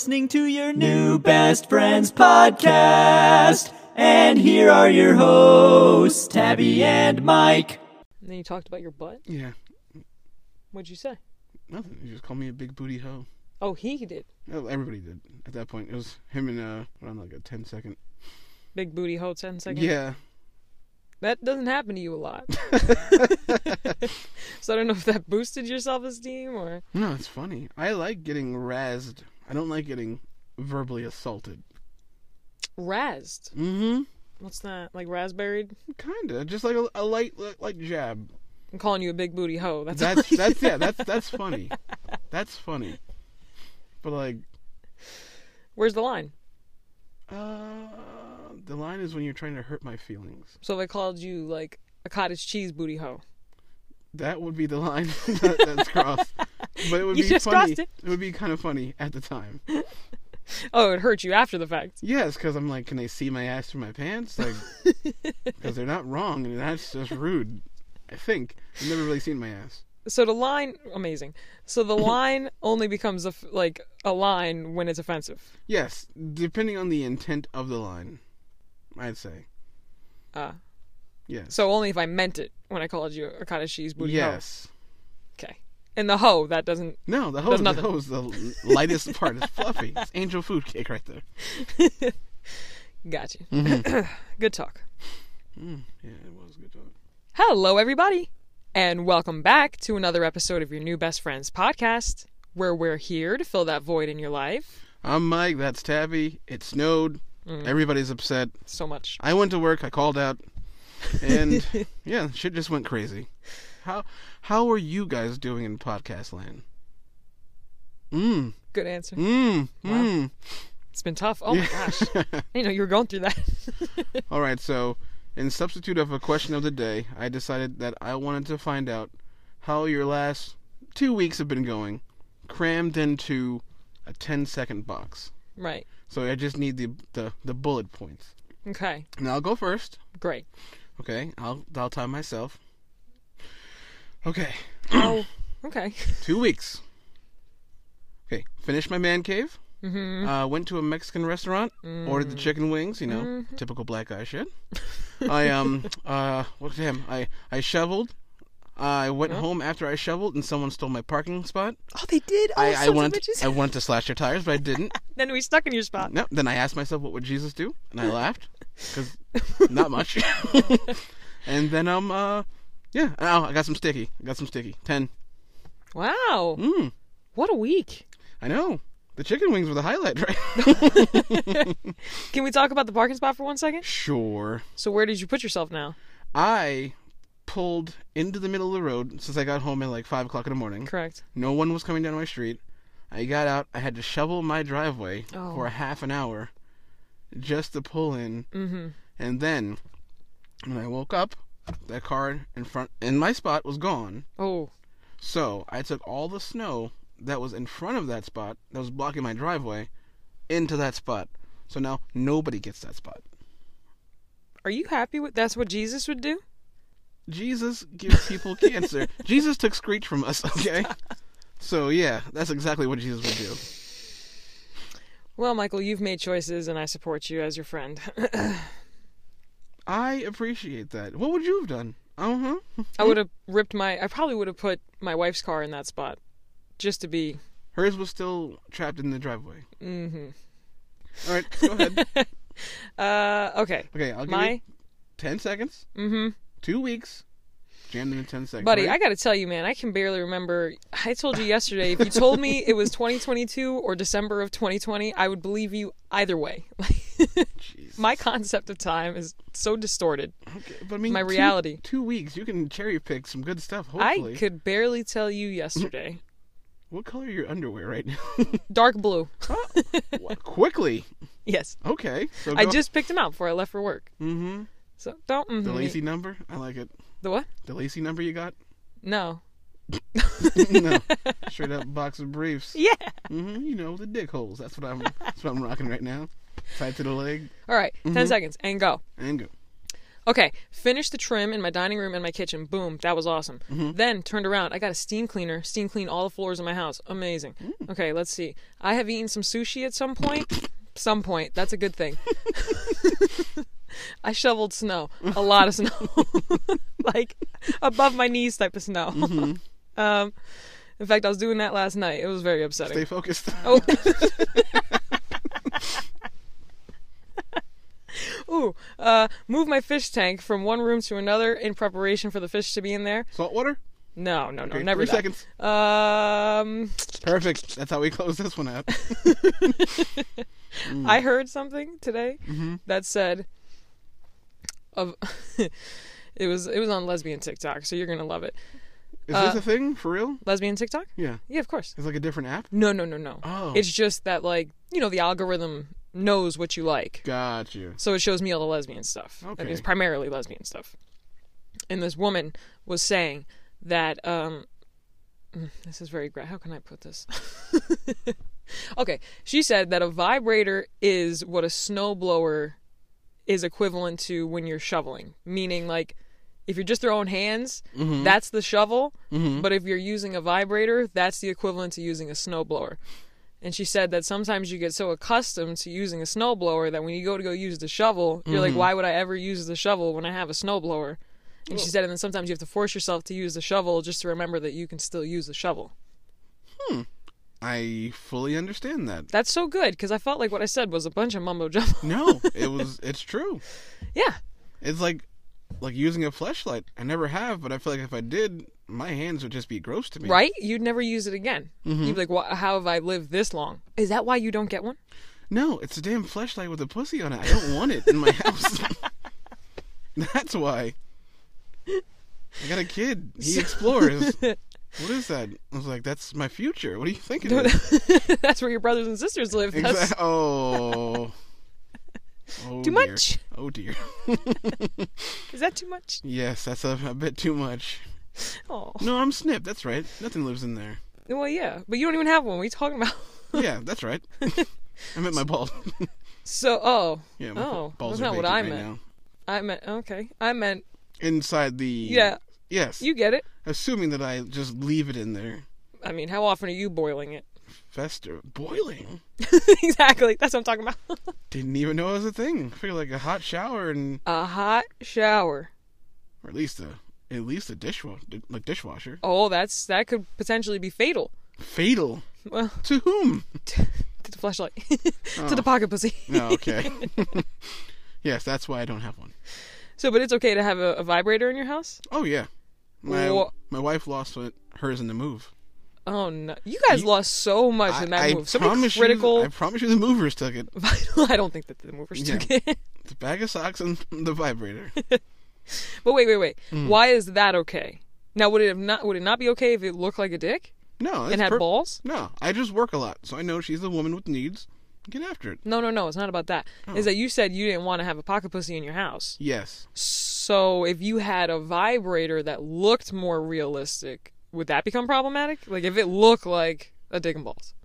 listening to your new Best Friends podcast. And here are your hosts, Tabby and Mike. And then you talked about your butt? Yeah. What'd you say? Nothing. You just called me a big booty hoe. Oh, he did. No, everybody did. At that point, it was him and, around like a 10-second. Big booty hoe 10 seconds? Yeah. That doesn't happen to you a lot. So I don't know if that boosted your self-esteem or... No, it's funny. I like getting razzed. I don't like getting verbally assaulted. Razzed? Mm-hmm. What's that? Like raspberried? Kinda. Just like a light jab. I'm calling you a big booty hoe. That's funny. That's funny. But like... Where's the line? The line is when you're trying to hurt my feelings. So if I called you, like, a cottage cheese booty hoe. That would be the line that's crossed. But it would You be just funny. crossed it. It would be kind of funny at the time. Oh, it hurt you after the fact. Yes, because I'm like, can they see my ass through my pants? Like, because they're not wrong, and that's just rude. I think. I've never really seen my ass. So the line... Amazing. So the line only becomes, a line when it's offensive. Yes, depending on the intent of the line, I'd say. Yes. So only if I meant it when I called you a cottage cheese booty hoe. Yes. Okay. And the hoe, that doesn't... No, the does hoe nothing. is the lightest part. It's fluffy. It's angel food cake right there. Gotcha. Mm-hmm. Good talk. Yeah, it was good talk. Hello, everybody, and welcome back to another episode of your new Best Friends podcast, where we're here to fill that void in your life. I'm Mike. That's Tabby. It snowed. Everybody's upset. So much. I went to work. I called out. And, yeah, shit just went crazy. How are you guys doing in podcast land? Good answer. Wow. It's been tough. Oh, my gosh. I didn't know you were going through that. All right, so in substitute of a question of the day, I decided that I wanted to find out how your last 2 weeks have been going, crammed into a 10-second box. Right. So I just need the bullet points. Okay. Now I'll go first. Great. Okay, I'll time myself. Okay. Oh, okay. 2 weeks. Okay, finished my man cave. Mm-hmm. Went to a Mexican restaurant. Ordered the chicken wings. You know, typical black guy shit. I shoveled. I went home after I shoveled, and someone stole my parking spot. Oh, they did? Oh, I wanted to slash their tires, but I didn't. Then we stuck in your spot. No. Then I asked myself, what would Jesus do? And I laughed, because not much. And then I got some sticky. 10. Wow. What a week. I know. The chicken wings were the highlight, right? Can we talk about the parking spot for 1 second? Sure. So where did you put yourself now? I pulled into the middle of the road since I got home at like 5 o'clock in the morning. Correct. No one was coming down my street. I got out. I had to shovel my driveway for a half an hour just to pull in. Mm-hmm. And then when I woke up, that car in my spot was gone. Oh. So I took all the snow that was in front of that spot, that was blocking my driveway, into that spot. So now nobody gets that spot. Are you happy with that's what Jesus would do? Jesus gives people cancer. Jesus took Screech from us, okay? So yeah, that's exactly what Jesus would do. Well, Michael, you've made choices and I support you as your friend. I appreciate that. What would you have done? I would have I probably would have put my wife's car in that spot. Just to be... Hers was still trapped in the driveway. Mm-hmm. All right, go ahead. Okay. Okay, I'll give you 10 seconds. 2 weeks. Jammed in 10 seconds. Buddy, right? I gotta tell you, man, I can barely remember. I told you yesterday, if you told me it was 2022 or December of 2020, I would believe you either way. My concept of time is so distorted. Okay, but I mean, my reality. 2 weeks, you can cherry pick some good stuff, hopefully. I could barely tell you yesterday. What color are your underwear right now? Dark blue. Quickly. Yes. Okay. So I just picked them out before I left for work. Mm-hmm. So don't. The lacy number? I like it. The what? The lacy number you got? No. No. Straight up box of briefs. Yeah. Mm-hmm. You know, the dick holes. That's what I'm rocking right now. Tied to the leg. All right. 10 seconds and go. And go. Okay, finished the trim in my dining room and my kitchen. Boom, that was awesome. Then turned around. I got a steam cleaner. Steam clean all the floors in my house. Amazing. Okay, let's see. I have eaten some sushi at some point. Some point. That's a good thing. I shoveled snow. A lot of snow. Like above my knees type of snow. In fact, I was doing that last night. It was very upsetting. Stay focused. Oh. Ooh, move my fish tank from one room to another in preparation for the fish to be in there. Salt water? No, Okay, never 3 that. seconds. Perfect. That's how we close this one out. I heard something today that said, it was on lesbian TikTok, so you're gonna love it. Is this a thing for real? Lesbian TikTok? Yeah. Yeah, of course. It's like a different app? No. Oh. It's just that, like, the algorithm knows what you like. Got you. So it shows me all the lesbian stuff. Okay. And it's primarily lesbian stuff. And this woman was saying that, this is very how can I put this? Okay. She said that a vibrator is what a snowblower is equivalent to when you're shoveling. Meaning, like, if you're just throwing hands, that's the shovel. But if you're using a vibrator, that's the equivalent to using a snowblower. And she said that sometimes you get so accustomed to using a snowblower that when you go use the shovel, you're like, why would I ever use the shovel when I have a snowblower? And she said, and then sometimes you have to force yourself to use the shovel just to remember that you can still use the shovel. I fully understand that. That's so good, because I felt like what I said was a bunch of mumbo jumbo. No, it's true. Yeah. It's like using a fleshlight. I never have, but I feel like if I did, my hands would just be gross to me. Right? You'd never use it again. You'd be like, how have I lived this long? Is that why you don't get one? No, it's a damn fleshlight with a pussy on it. I don't want it in my house. That's why. I got a kid. He explores. What is that? I was like, that's my future. What do you think it is? That's where your brothers and sisters live. That's... Oh, too dear. much? Oh, dear. Is that too much? Yes, that's a bit too much. Oh. No, I'm Snip. That's right. Nothing lives in there. Well, yeah. But you don't even have one. What are you talking about? Yeah, that's right. I meant my balls. So, Yeah, my balls that's are not what vacant I right meant. now. I meant... Inside the... Yeah. Yes. You get it. Assuming that I just leave it in there. I mean, how often are you boiling it? Fester. Boiling? Exactly. That's what I'm talking about. Didn't even know it was a thing. I feel like a hot shower and... A hot shower. Or at least a dishwasher. Oh, that could potentially be fatal. Fatal? Well... To whom? To the fleshlight. To the pocket pussy. Oh, okay. Yes, that's why I don't have one. So, but it's okay to have a vibrator in your house? Oh, yeah. My wife lost hers in the move. Oh, no. You guys lost so much in that move. So critical... I promise you the movers took it. I don't think that the movers took it. The bag of socks and the vibrator. But wait. Why is that okay? Now, would it not be okay if it looked like a dick? No. And had balls? No. I just work a lot, so I know she's a woman with needs. Get after it. No. It's not about that. Oh. It's that you said you didn't want to have a pocket pussy in your house. Yes. So if you had a vibrator that looked more realistic, would that become problematic? Like if it looked like a dick and balls.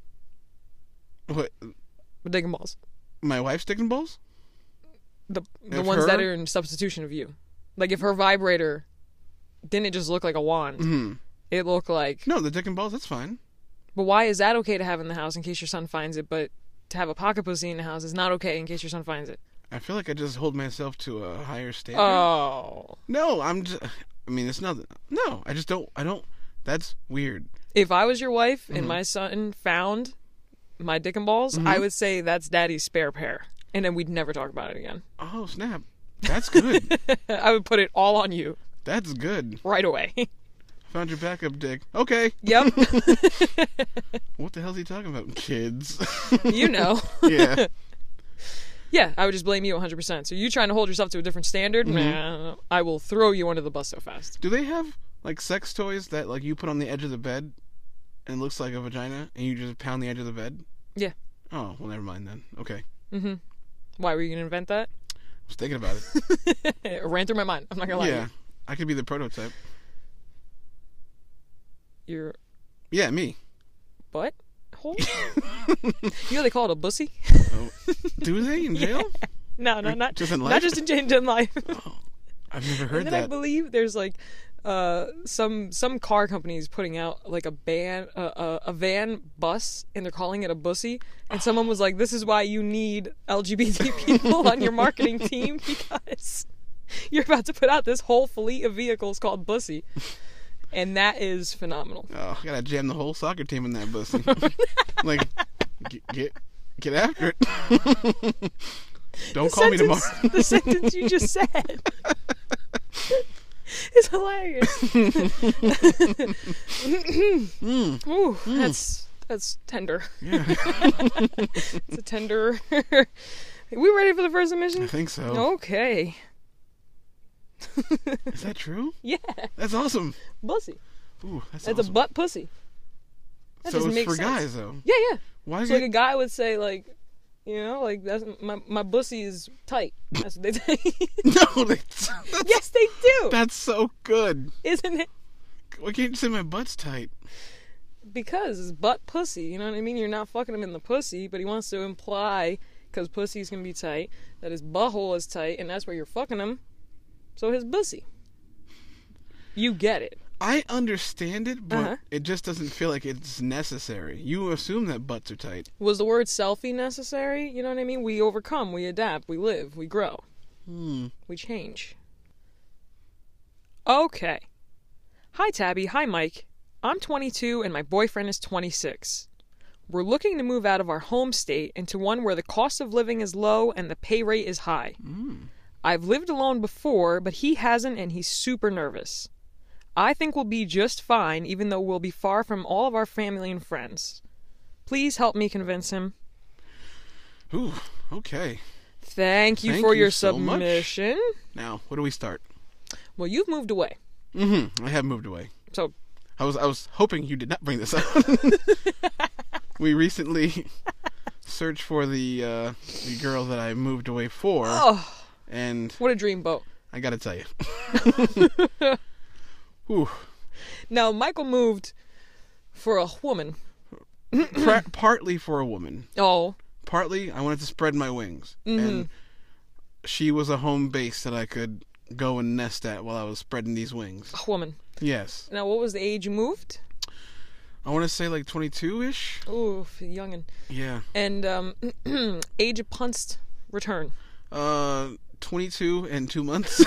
What? A dick and balls. My wife's dick and balls? The ones that are in substitution of you. Like if her vibrator didn't just look like a wand. It looked like... No, the dick and balls, that's fine. But why is that okay to have in the house in case your son finds it, but to have a pocket pussy in the house is not okay in case your son finds it? I feel like I just hold myself to a higher standard. Oh. No, it's nothing. No, I don't. That's weird. If I was your wife and my son found my dick and balls, I would say that's daddy's spare pair. And then we'd never talk about it again. Oh, snap. That's good. I would put it all on you. That's good. Right away. Found your backup dick. Okay. Yep. What the hell's he talking about? Kids. You know. Yeah. Yeah, I would just blame you 100%. So you trying to hold yourself to a different standard? Nah, I will throw you under the bus so fast. Do they have, like, sex toys that, like, you put on the edge of the bed and it looks like a vagina and you just pound the edge of the bed? Yeah. Oh, well, never mind then. Okay. Why, were you going to invent that? I was thinking about it. It ran through my mind. I'm not going to lie to you. Yeah. I could be the prototype. You're... me. Butt hole? You know they call it a bussy? Oh. Do they in jail? No, not just in life. Not just in life. Oh, I've never heard And then that. I believe there's like some car companies putting out like a van bus, and they're calling it a bussy. And someone was like, "This is why you need LGBT people on your marketing team, because you're about to put out this whole fleet of vehicles called bussy." And that is phenomenal. Oh, I gotta jam the whole soccer team in that bussy. Like, get after it. Don't call me tomorrow. The sentence you just said is hilarious. Ooh, that's tender. Yeah. It's a tender. Are we ready for the first submission? I think so. Okay. Is that true? Yeah. That's awesome. Bussy. Ooh, that's It's awesome. a butt pussy. That So just it's makes for sense. guys, though. Yeah. Why is So like it? a guy would say, like, you know, like, that's my bussy is tight. That's what they say. No, Yes, they do. that's so good. Isn't it? Why can't you say my butt's tight? Because it's butt pussy. You know what I mean? You're not fucking him in the pussy, but he wants to imply, because pussy's gonna be tight, that his butthole is tight, and that's where you're fucking him. So his bussy. You get it. I understand it, but Uh-huh. it just doesn't feel like it's necessary. You assume that butts are tight. Was the word selfie necessary? You know what I mean? We overcome, we adapt, we live, we grow. We change. Okay. Hi, Tabby. Hi, Mike. I'm 22 and my boyfriend is 26. We're looking to move out of our home state into one where the cost of living is low and the pay rate is high. I've lived alone before, but he hasn't, and he's super nervous. I think we'll be just fine, even though we'll be far from all of our family and friends. Please help me convince him. Ooh, okay. Thank you Thank for you your so much. submission. Now, where do we start? Well, you've moved away. I have moved away. So, I was hoping you did not bring this up. We recently searched for the girl that I moved away for, oh, and what a dreamboat. I gotta tell you. Ooh. Now, Michael moved for a woman. Partly for a woman. Oh. Partly, I wanted to spread my wings. And she was a home base that I could go and nest at while I was spreading these wings. A woman. Yes. Now, what was the age you moved? I want to say like 22-ish. Ooh, youngin'. Yeah. And age of punst return. 22 and 2 months.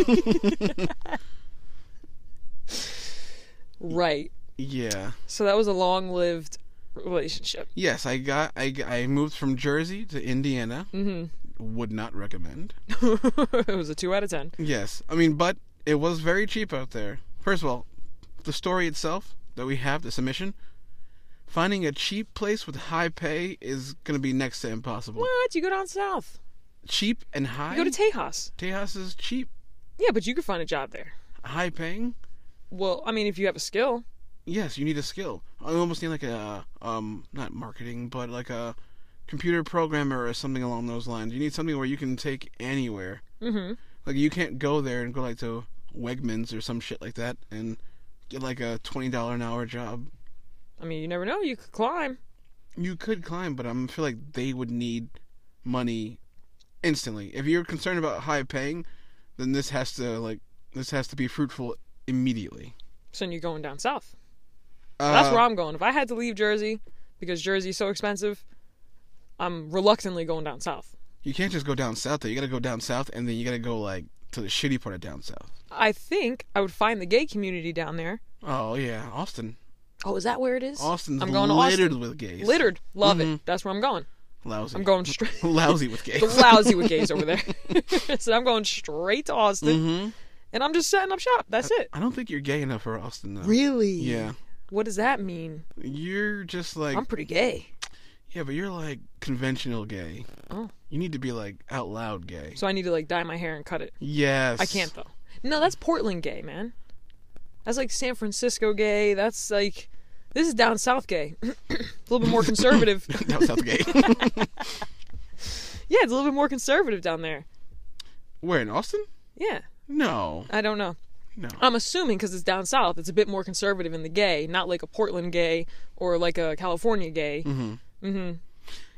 Right. Yeah. So that was a long-lived relationship. Yes, I moved from Jersey to Indiana. Would not recommend. It was a 2 out of 10. Yes. I mean, but it was very cheap out there. First of all, the story itself that we have, the submission, finding a cheap place with high pay is going to be next to impossible. What? You go down south. Cheap and high? You go to Tejas. Tejas is cheap. Yeah, but you could find a job there. High paying? Well, I mean, if you have a skill. Yes, you need a skill. I almost need like a, not marketing, but like a computer programmer or something along those lines. You need something where you can take anywhere. Like, you can't go there and go like to Wegmans or some shit like that and get like a $20 an hour job. I mean, you never know. You could climb. You could climb, but I feel like they would need money instantly. If you're concerned about high paying, then this has to be fruitful immediately. So then you're going down south. That's where I'm going. If I had to leave Jersey because Jersey's so expensive, I'm reluctantly going down south. You can't just go down south though. You gotta go down south and then you gotta go like to the shitty part of down south. I think I would find the gay community down there. Oh yeah, Austin. Oh, is that where it is? Austin's I'm going to littered Austin. with gays. Littered. Love it. That's where I'm going. Lousy. I'm going straight. Lousy with gays. Lousy with gays over there. So I'm going straight to Austin. And I'm just setting up shop. That's it. I don't think you're gay enough for Austin though. Really? Yeah. What does that mean? You're just like... I'm pretty gay. Yeah, but you're like conventional gay. Oh. You need to be like out loud gay. So I need to like dye my hair and cut it. Yes. I can't though. No, that's Portland gay, man. That's like San Francisco gay. That's like... This is down south gay. A little bit more conservative. Down south gay. Yeah, it's a little bit more conservative down there. Where, in Austin? Yeah. No. I don't know. No. I'm assuming because it's down south, it's a bit more conservative in the gay, not like a Portland gay or like a California gay.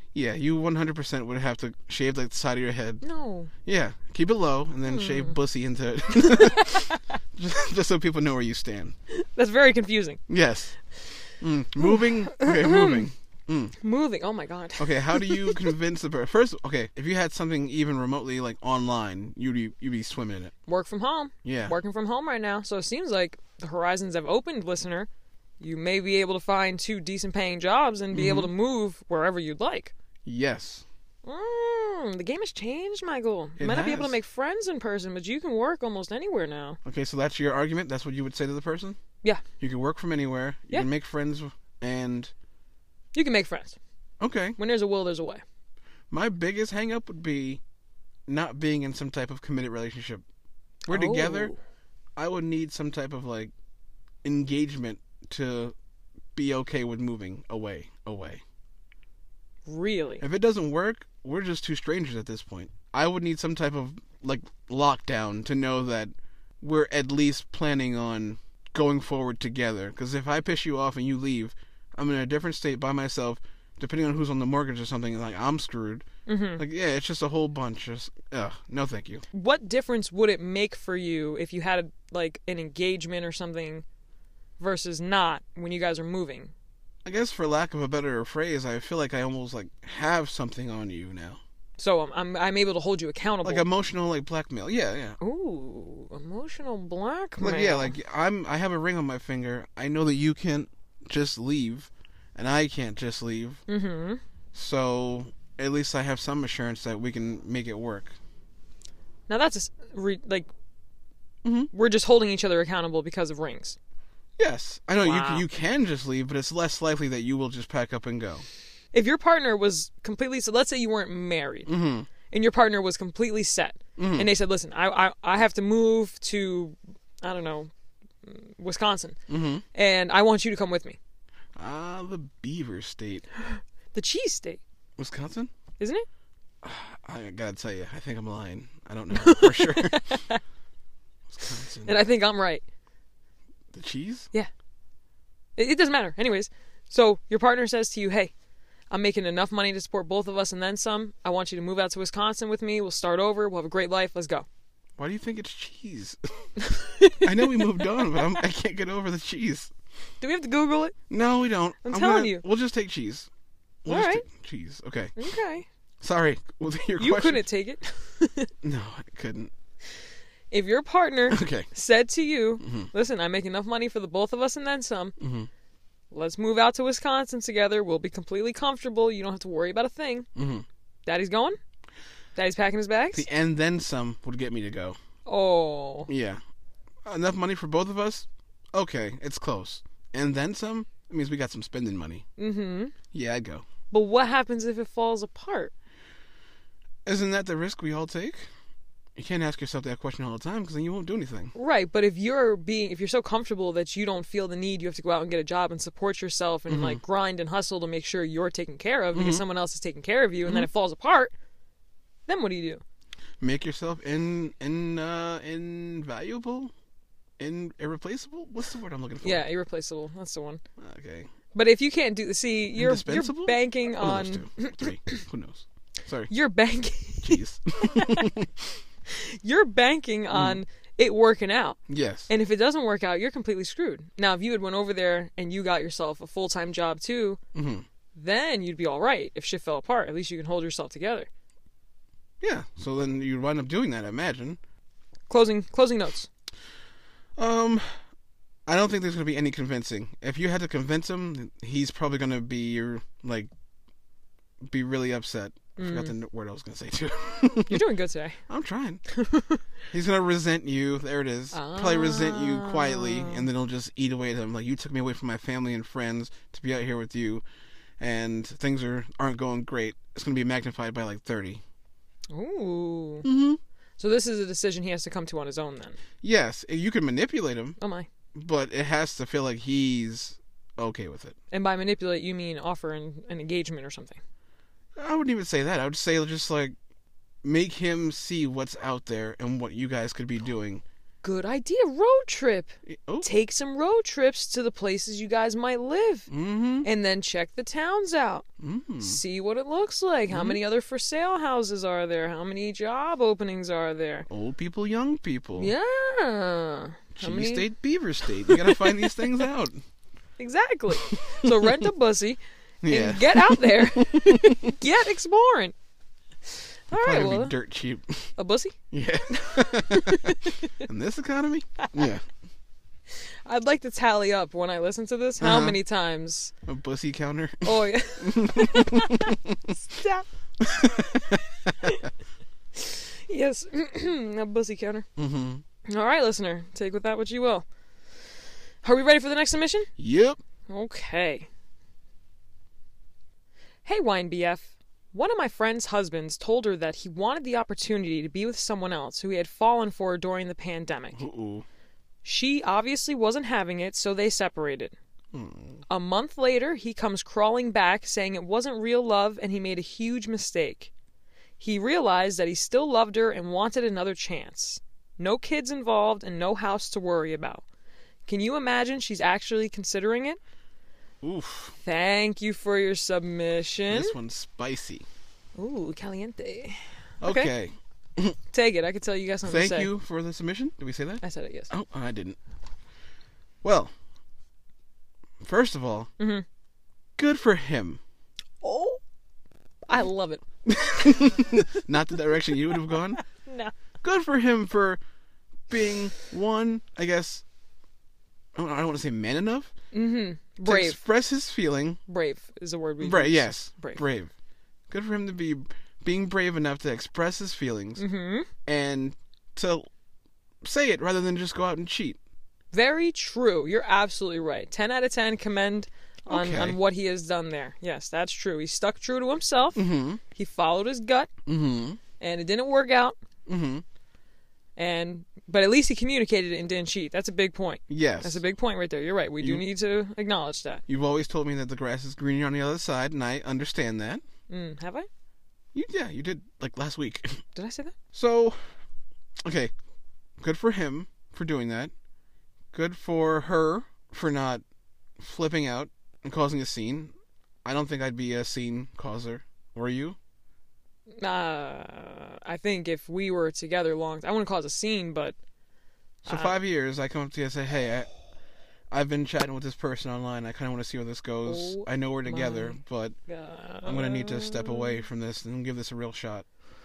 Yeah, you 100% would have to shave like the side of your head. No. Yeah, keep it low and then shave bussy into it. just so people know where you stand. That's very confusing. Yes. Moving. Okay, moving. Moving. Oh my god. Okay, how do you convince the person? First, okay, if you had something even remotely like online, you'd be swimming in it. Work from home. Yeah. Working from home right now. So it seems like the horizons have opened, listener. You may be able to find 2 decent paying jobs and be able to move wherever you'd like. Yes. The game has changed, Michael. You might not be able to make friends in person, but you can work almost anywhere now. Okay, so that's your argument? That's what you would say to the person? Yeah. You can work from anywhere. You can make friends and... You can make friends. Okay. When there's a will, there's a way. My biggest hang-up would be not being in some type of committed relationship. We're together. I would need some type of, like, engagement to be okay with moving away. Really? If it doesn't work, we're just two strangers at this point. I would need some type of, like, lockdown to know that we're at least planning on going forward together. Because if I piss you off and you leave, I'm in a different state by myself. Depending on who's on the mortgage or something, like, I'm screwed. Like, yeah, it's just a whole bunch of... no thank you. What difference would it make for you if you had, like, an engagement or something versus not when you guys are moving? I guess for lack of a better phrase, I feel like I almost, like, have something on you now. So I'm able to hold you accountable. Like emotional, like, blackmail. Yeah. Ooh, emotional blackmail. Like, yeah, like, I have a ring on my finger. I know that you can't just leave, and I can't just leave. So at least I have some assurance that we can make it work. Now that's we're just holding each other accountable because of rings. Yes, I know. Wow. You can just leave, but it's less likely that you will just pack up and go. If your partner was completely, so let's say you weren't married, and your partner was completely set, and they said, "Listen, I have to move to, I don't know, Wisconsin, and I want you to come with me." The beaver state. The cheese state. Wisconsin? Isn't it? I gotta tell you, I think I'm lying. I don't know for sure. Wisconsin. And I think I'm right. The cheese? Yeah. It doesn't matter. Anyways, so your partner says to you, "Hey, I'm making enough money to support both of us and then some. I want you to move out to Wisconsin with me. We'll start over. We'll have a great life. Let's go." Why do you think it's cheese? I know we moved on, but I can't get over the cheese. Do we have to Google it? No, we don't. I'm telling you. We'll just take cheese. All right. Cheese. Okay. Okay. Sorry. Your question. You couldn't take it. No, I couldn't. If your partner Okay. said to you, "Listen, I make enough money for the both of us and then some. Let's move out to Wisconsin together. We'll be completely comfortable. You don't have to worry about a thing." Daddy's going? Daddy's packing his bags? The and then some would get me to go. Oh. Yeah. Enough money for both of us? Okay, it's close. And then some? It means we got some spending money. Yeah, I'd go. But what happens if it falls apart? Isn't that the risk we all take? You can't ask yourself that question all the time because then you won't do anything. Right, but if you're so comfortable that you don't feel the need, you have to go out and get a job and support yourself and like grind and hustle to make sure you're taken care of because someone else is taking care of you, and then it falls apart, then what do you do? Make yourself invaluable? Irreplaceable? What's the word I'm looking for? Yeah, irreplaceable. That's the one. Okay. But if you can't you're banking One on of those two. Three. Who knows? Sorry. You're banking. Jeez. You're banking on it working out. Yes. And if it doesn't work out, you're completely screwed. Now, if you had went over there and you got yourself a full-time job too, then you'd be all right. If shit fell apart, at least you can hold yourself together. Yeah. So then you'd wind up doing that, I imagine. Closing notes. I don't think there's going to be any convincing. If you had to convince him, he's probably going to be really upset. I forgot the word I was going to say, too. You're doing good today. I'm trying. He's going to resent you. There it is. Probably resent you quietly, and then he'll just eat away at him. Like, you took me away from my family and friends to be out here with you, and things aren't going great. It's going to be magnified by, 30. Ooh. So this is a decision he has to come to on his own, then? Yes. You can manipulate him. Oh, my. But it has to feel like he's okay with it. And by manipulate, you mean offer an engagement or something? I wouldn't even say that. I would say just, make him see what's out there and what you guys could be doing. Good idea. Road trip. Oh. Take some road trips to the places you guys might live. Mm-hmm. And then check the towns out. Mm-hmm. See what it looks like. How many other for sale houses are there? How many job openings are there? Old people, young people. Yeah. Cheese State, Beaver State. You gotta find these things out. Exactly. So rent a bussy Yeah. and get out there. Get exploring. All right, Probably well, be dirt cheap. a bussy? Yeah. In this economy? Yeah. I'd like to tally up when I listen to this how many times. A bussy counter. Oh, yeah. Stop. Yes, a bussy counter. Mm-hmm. All right, listener, take with that what you will. Are we ready for the next submission? Yep. Okay. Hey, Wine BF. One of my friend's husbands told her that he wanted the opportunity to be with someone else who he had fallen for during the pandemic. Uh-oh. She obviously wasn't having it, so they separated. A month later, he comes crawling back saying it wasn't real love and he made a huge mistake. He realized that he still loved her and wanted another chance. No kids involved and no house to worry about. Can you imagine she's actually considering it? Oof. Thank you for your submission. This one's spicy. Ooh, caliente. Okay. Take it. I could tell you guys something to say. Thank you for the submission. Did we say that? I said it, yes. Oh, I didn't. Well, first of all, good for him. Oh, I love it. Not the direction you would have gone. No. Good for him for being one, I guess, I don't want to say man enough. Mm-hmm. To Brave. express his feeling. Brave is a word we Brave, use. yes. Brave. Good for him to be being brave enough to express his feelings and to say it rather than just go out and cheat. Very true. You're absolutely right. 10 out of 10 commend on what he has done there. Yes, that's true. He stuck true to himself. Mm-hmm. He followed his gut. Mm-hmm. And it didn't work out. Mm-hmm. But at least he communicated it and didn't cheat. That's a big point. Yes. That's a big point right there. You're right. We do need to acknowledge that. You've always told me that the grass is greener on the other side, and I understand that. Have I? You did, like, last week. Did I say that? So, okay. Good for him for doing that. Good for her for not flipping out and causing a scene. I don't think I'd be a scene causer. Were you? I think if we were together I wouldn't cause a scene, but... So 5 years, I come up to you and say, hey, I've been chatting with this person online. I kind of want to see where this goes. I know we're together, but I'm going to need to step away from this and give this a real shot.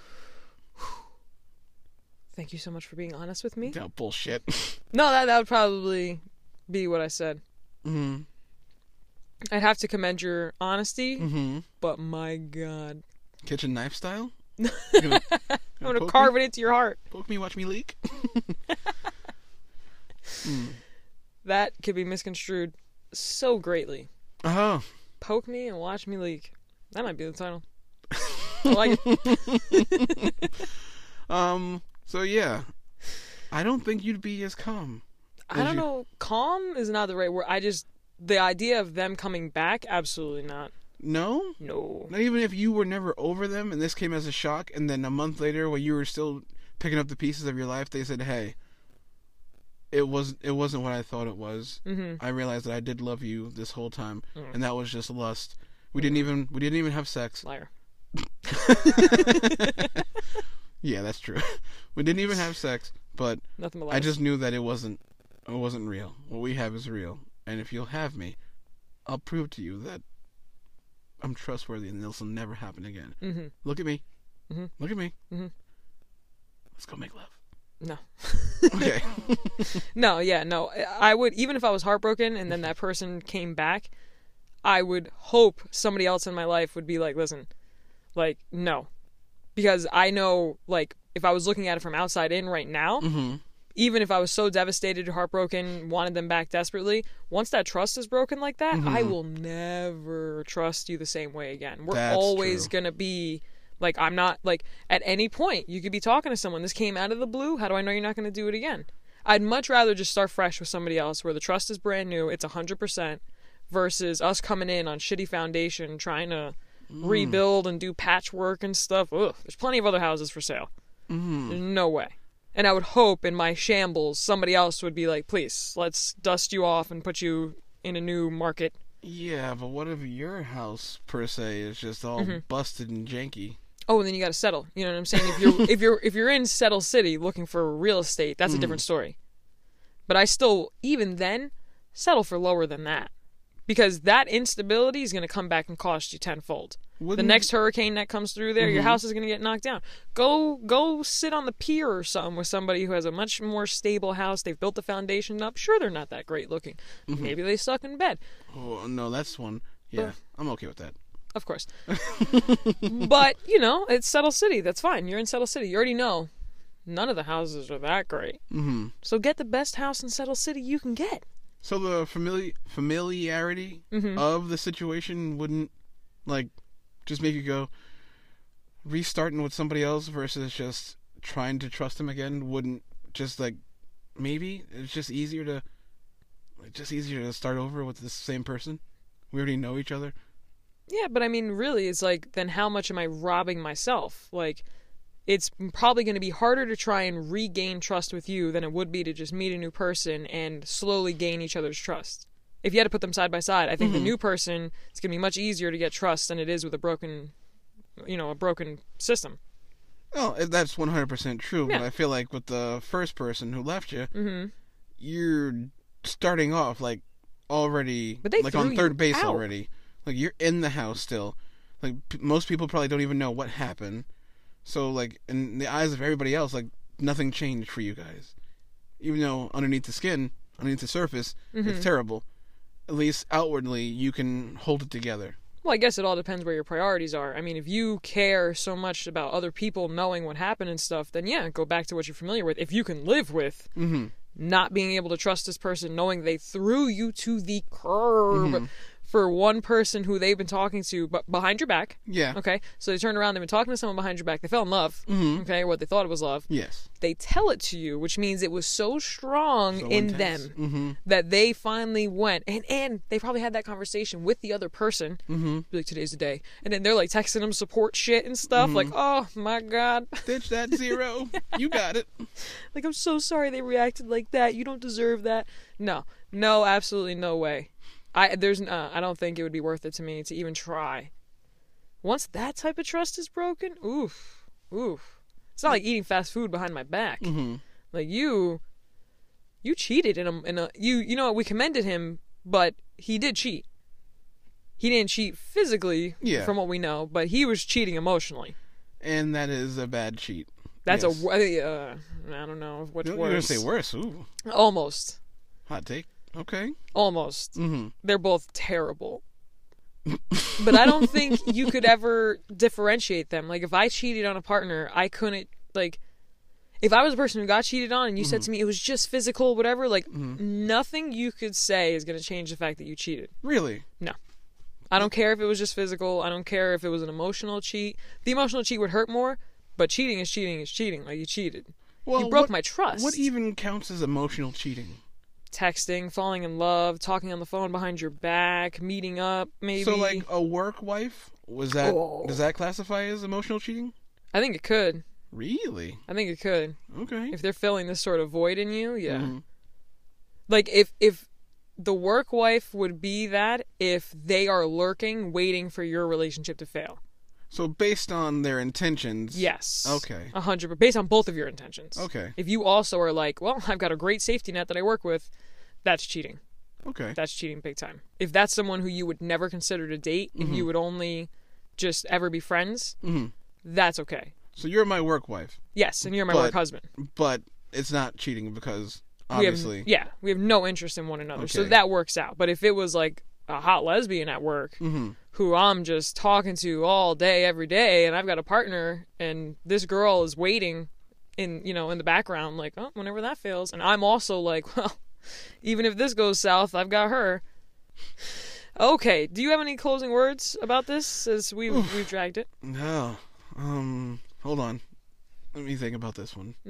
Thank you so much for being honest with me. No, bullshit. No, that would probably be what I said. Mm-hmm. I'd have to commend your honesty, but my God. Kitchen knife style? I'm going to carve it into your heart. Poke me, watch me leak? That could be misconstrued so greatly. Oh. Poke me and watch me leak. That might be the title. I like it. So yeah. I don't think you'd be as calm. I don't know. Calm is not the right word. The idea of them coming back, absolutely not. No? No. Not even if you were never over them and this came as a shock, and then a month later when you were still picking up the pieces of your life, they said, hey, it wasn't what I thought it was. I realized that I did love you this whole time, and that was just lust. We didn't even have sex. Liar. Yeah, that's true. We didn't even have sex, but nothing but lies. I just knew that it wasn't real. What we have is real, and if you'll have me, I'll prove to you that I'm trustworthy and this will never happen again. Look at me. Look at me. Let's go make love. No. Okay. No. I would, even if I was heartbroken and then that person came back, I would hope somebody else in my life would be like, listen, like, no. Because I know, like, if I was looking at it from outside in right now, even if I was so devastated or heartbroken, wanted them back desperately, once that trust is broken like that, I will never trust you the same way again. We're always going to be, like, I'm not, like, at any point, you could be talking to someone, this came out of the blue, how do I know you're not going to do it again? I'd much rather just start fresh with somebody else where the trust is brand new, it's 100%, versus us coming in on shitty foundation, trying to rebuild and do patchwork and stuff. Ugh, there's plenty of other houses for sale. There's no way. And I would hope in my shambles somebody else would be like, please, let's dust you off and put you in a new market. Yeah, but what if your house, per se, is just all busted and janky? Oh, and then you got to settle. You know what I'm saying? If you're in Settle City looking for real estate, that's a different story. But I still, even then, settle for lower than that. Because that instability is going to come back and cost you tenfold. The next hurricane that comes through there, your house is going to get knocked down. Go sit on the pier or something with somebody who has a much more stable house. They've built the foundation up. Sure, they're not that great looking. Maybe they suck in bed. Oh, no, that's one. Yeah, I'm okay with that. Of course. But, you know, it's Settle City. That's fine. You're in Settle City. You already know none of the houses are that great. So get the best house in Settle City you can get. So the familiarity of the situation wouldn't, like, just make you go, restarting with somebody else versus just trying to trust them again wouldn't just, like, maybe it's just easier to start over with the same person? We already know each other. Yeah, but I mean, really, it's like, then how much am I robbing myself? Like, it's probably going to be harder to try and regain trust with you than it would be to just meet a new person and slowly gain each other's trust. If you had to put them side by side, I think the new person, it's going to be much easier to get trust than it is with a broken system. Oh, that's 100% true, Yeah. but I feel like with the first person who left you, you're starting off, like, already, But they like, threw on third you base out. already. Like, you're in the house still. Like, most people probably don't even know what happened. So, like, in the eyes of everybody else, like, nothing changed for you guys. Even though underneath the skin, underneath the surface, it's terrible. At least outwardly, you can hold it together. Well, I guess it all depends where your priorities are. I mean, if you care so much about other people knowing what happened and stuff, then yeah, go back to what you're familiar with. If you can live with not being able to trust this person, knowing they threw you to the curb for one person who they've been talking to but behind your back. Yeah. Okay? So they turned around, they've been talking to someone behind your back. They fell in love. Okay? What they thought it was love. Yes. They tell it to you, which means it was so strong So in intense. them that they finally went. And they probably had that conversation with the other person. Be like, today's the day. And then they're like texting them support shit and stuff. Like, oh my God. Ditch that zero. You got it. Like, I'm so sorry they reacted like that. You don't deserve that. No, absolutely no way. I don't think it would be worth it to me to even try. Once that type of trust is broken, oof. It's not like eating fast food behind my back. Like, you cheated in a you know, we commended him, but he did cheat. He didn't cheat physically, from what we know, but he was cheating emotionally. And that is a bad cheat. That's yes. I don't know what's You're worse. going to say worse. Ooh. Almost. Hot take. Okay. Almost. They're both terrible. But I don't think you could ever differentiate them. Like, if I cheated on a partner, I couldn't, like, if I was a person who got cheated on and you said to me it was just physical, whatever, like, nothing you could say is going to change the fact that you cheated. Really? No. I don't care if it was just physical. I don't care if it was an emotional cheat. The emotional cheat would hurt more, but cheating is cheating is cheating. Like, you cheated. Well, you broke my trust. What even counts as emotional cheating? Texting, falling in love, talking on the phone behind your back, meeting up, maybe. So, like, a work wife, does that classify as emotional cheating? I think it could. Really? I think it could. Okay. If they're filling this sort of void in you, yeah. Like, if the work wife would be that if they are lurking, waiting for your relationship to fail. So based on their intentions. Yes. Okay. 100%. Based on both of your intentions. Okay. If you also are like, well, I've got a great safety net that I work with, that's cheating. Okay. That's cheating big time. If that's someone who you would never consider to date, if you would only just ever be friends, that's okay. So you're my work wife. Yes, and you're my work husband. But it's not cheating because, obviously. We have no interest in one another. Okay. So that works out. But if it was like a hot lesbian at work who I'm just talking to all day, every day, and I've got a partner, and this girl is waiting in the background, like, oh, whenever that fails. And I'm also like, well, even if this goes south, I've got her. Okay, do you have any closing words about this as we've dragged it? No. Hold on. Let me think about this one.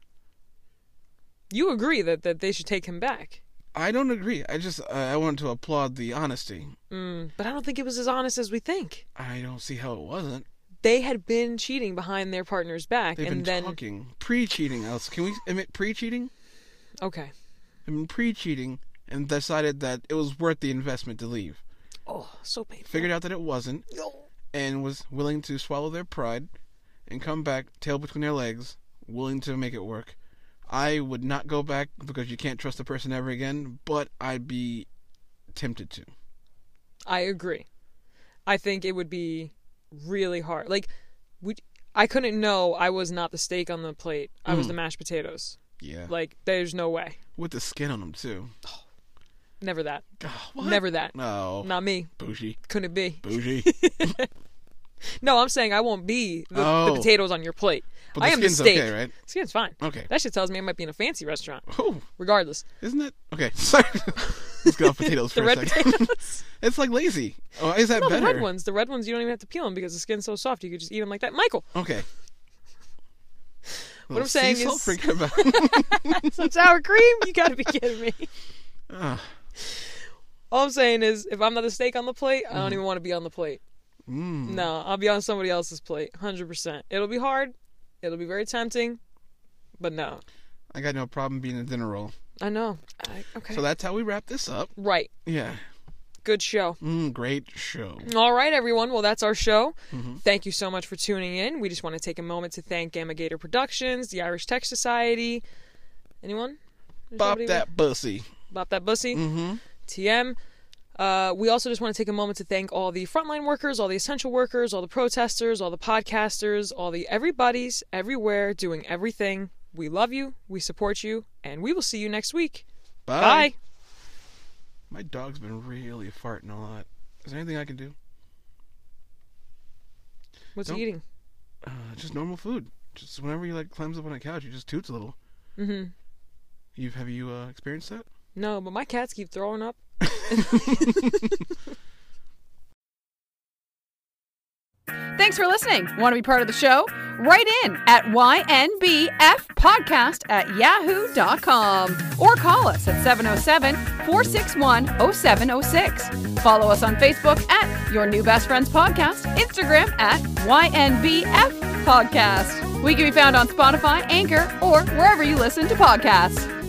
You agree that they should take him back. I don't agree. I want to applaud the honesty. But I don't think it was as honest as we think. I don't see how it wasn't. they had been cheating behind their partner's back. They've and been then talking. Pre-cheating, Alice. Can we admit pre-cheating? Okay. I mean, pre-cheating, and decided that it was worth the investment to leave. Oh, so painful. Figured out that it wasn't, and was willing to swallow their pride and come back, tail between their legs, willing to make it work. I would not go back because you can't trust a person ever again, but I'd be tempted to. I agree. I think it would be really hard. Like, I couldn't know I was not the steak on the plate. I was the mashed potatoes. Yeah. Like, there's no way. With the skin on them, too. Oh, never that. What? Never that. No. Not me. Bougie. Couldn't it be? Bougie. No, I'm saying I won't be the potatoes on your plate. But I the am the skin's steak. okay, right? Skin's fine. Okay. That shit tells me I might be in a fancy restaurant. Oh. Regardless. Isn't it? Okay. Sorry. Let's go off potatoes for The a red second. potatoes. It's like lazy. Oh, is that No, better? the red ones. The red ones, you don't even have to peel them because the skin's so soft. You could just eat them like that. Michael. Okay. What I'm saying is... Forget about some sour cream? You gotta be kidding me. Ugh. All I'm saying is, if I'm not the steak on the plate, I don't even want to be on the plate. No, I'll be on somebody else's plate, 100%. It'll be hard. It'll be very tempting. But no. I got no problem being a dinner roll. I know. Okay. So that's how we wrap this up. Right. Yeah. Good show. Great show. All right, everyone. Well, that's our show. Thank you so much for tuning in. We just want to take a moment to thank Gamma Gator Productions, the Irish Tech Society. Anyone? Bop that bussy. Bop that bussy. TM. We also just want to take a moment to thank all the frontline workers, all the essential workers, all the protesters, all the podcasters, all the everybody's everywhere doing everything. We love you, we support you, and we will see you next week. Bye. Bye. My dog's been really farting a lot. Is there anything I can do? What's he eating? Just normal food. Just whenever he climbs up on a couch, he just toots a little. Have you experienced that? No, but my cats keep throwing up. Thanks for listening. Want to be part of the show? Write in at ynbfpodcast@yahoo.com or call us at 707-461-0706. Follow us on Facebook at Your New Best Friends Podcast, Instagram at ynbfpodcast. We can be found on Spotify, Anchor, or wherever you listen to podcasts.